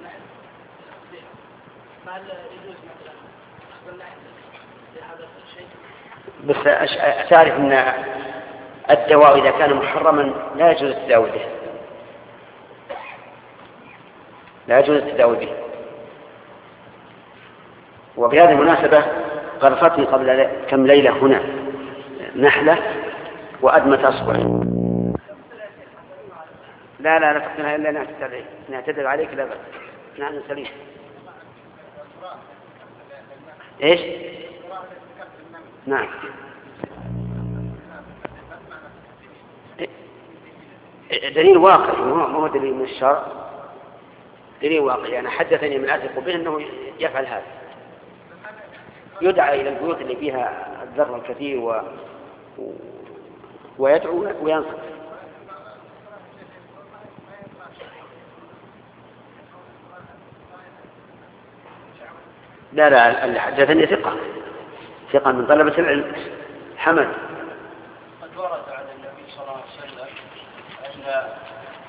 هل يجوز مثلا أخذ اللحم لهذا الشيء؟ بس تعرف أن الدواء إذا كان محرما لا يجوز التداوي به، لا يجوز التداوي به. وبهذه المناسبة غرفتني قبل كم ليلة هنا نحلة وأدمت أصبع. لا فقدنا إلا نعتذر عليك، لا بأس، نحن سليم. إيش؟ نعم، دليل واقعي، ما هو دليل من الشرع، دليل واقعي. أنا حدثني من أثق به أنه يفعل هذا، يدعى إلى البيوت اللي فيها الذر الكثير ويدعو وينصت. لا اللي حدثني ثقة من طلبة العلم. حمد. قد ورد عن النبي صلى الله عليه وسلم أن